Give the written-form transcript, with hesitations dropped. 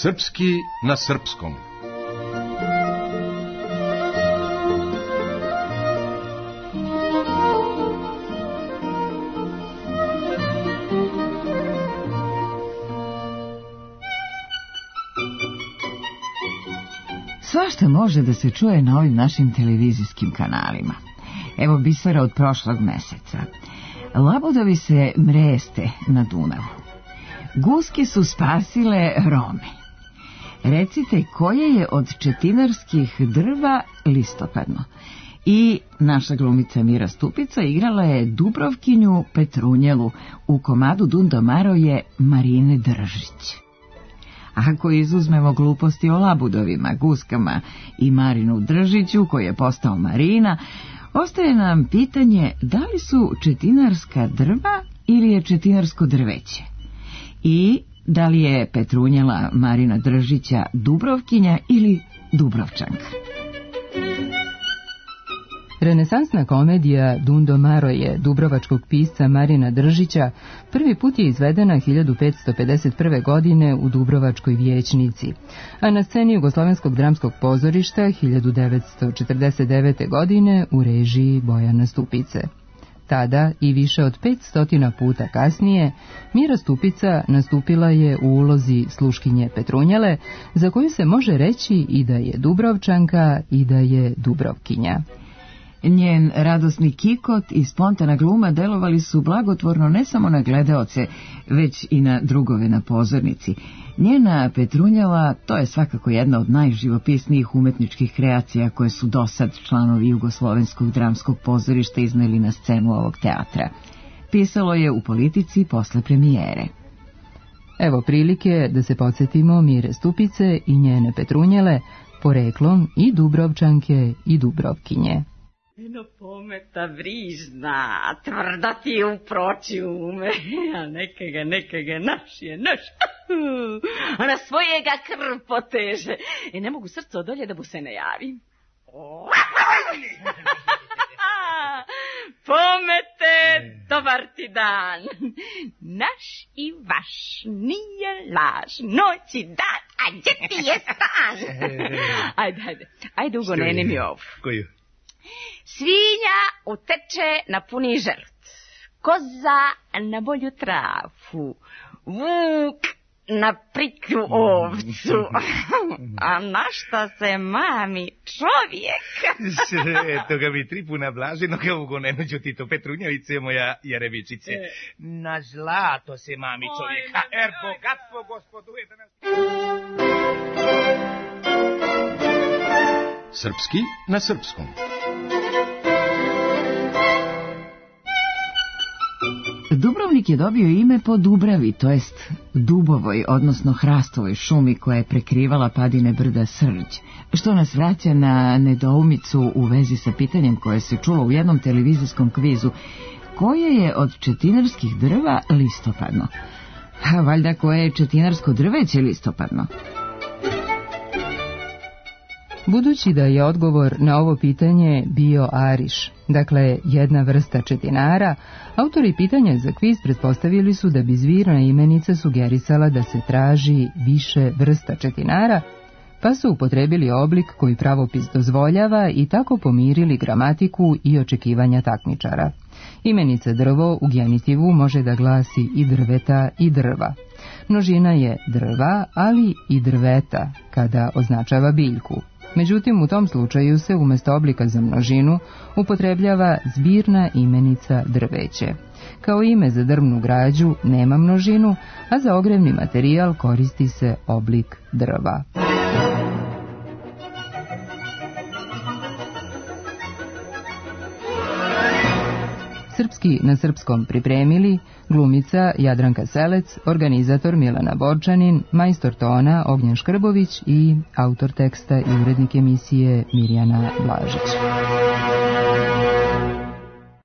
Srpski na srpskom. Svašta može da se čuje na ovim našim televizijskim kanalima. Evo bisera od prošlog meseca. Labudovi se mreste na Dunavu. Guske su spasile Rome. Recite koje je od četinarskih drva listopadno. I naša glumica Mira Stupica igrala je Dubrovkinju Petrunjelu u komadu Dundomaro je Marine Držić. Ako izuzmemo gluposti o labudovima, guskama i Marinu Držiću, koji je postao Marina, ostaje nam pitanje da li su četinarska drva ili je četinarsko drveće. I da li je Petrunjela Marina Držića Dubrovkinja ili Dubrovčanka. Renesansna komedija Dundomaro je dubrovačkog pisca Marina Držića prvi put je izvedena 1551. godine u Dubrovačkoj vijećnici, a na sceni Jugoslovenskog dramskog pozorišta 1949. godine u režiji Bojana Stupice. Tada i više od 500 puta kasnije, Mira Stupica nastupila je u ulozi sluškinje Petrunjele, za koju se može reći i da je Dubrovčanka i da je Dubrovkinja. Njen radosni kikot i spontana gluma delovali su blagotvorno ne samo na gledaoce, već i na drugove na pozornici. Njena Petrunjela, to je svakako jedna od najživopisnijih umetničkih kreacija koje su dosad članovi Jugoslovenskog dramskog pozorišta izneli na scenu ovog teatra. Pisalo je u Politici posle premijere. Evo prilike da se podsjetimo Mire Stupice i njene Petrunjele, poreklom i Dubrovčanke i Dubrovkinje. Eno pometa vrižna, tvrda ti je u proći ume, a nekega naš je naš, a na svojega krv poteže. I ne mogu srce odolje da mu se ne javim. Pomete, dobar ti dan. Naš i vaš nije laž, noć i dan, a gdje ti je stan? Ajde Ugo, neni mi ovu. Koju? Svinja uteče na puni žert, koza na bolju travu, vuk na priklju ovcu, a na šta se mami čovjek? Eto ga mi tri puna blaženo, kao Ugo nenuđu ti to Petrunjevice moja Jerevičice. Na zlato se mami čovjeka, bogatstvo gospoduje da nas... Srpski na srpskom. Dubrovnik je dobio ime po Dubravi, to jest dubovoj, odnosno hrastovoj šumi koja je prekrivala padine brda Srđ, što nas vraća na nedoumicu u vezi sa pitanjem koje se čulo u jednom televizijskom kvizu: koje je od četinarskih drva listopadno? A valjda koje je četinarsko drveće listopadno? Budući da je odgovor na ovo pitanje bio ariš, dakle jedna vrsta četinara, autori pitanja za kviz pretpostavili su da bi zvirna imenica sugerisala da se traži više vrsta četinara, pa su upotrebili oblik koji pravopis dozvoljava i tako pomirili gramatiku i očekivanja takmičara. Imenica drvo u genitivu može da glasi i drveta i drva. Množina je drva, ali i drveta kada označava biljku. Međutim, u tom slučaju se umjesto oblika za množinu upotrebljava zbirna imenica drveće. Kao ime za drvnu građu nema množinu, a za ogrevni materijal koristi se oblik drva. Srpski na srpskom pripremili glumica Jadranka Selec, organizator Milana Borčanin, majstor tona Ognjen Škrbović i autor teksta i urednik emisije Mirjana Blažić.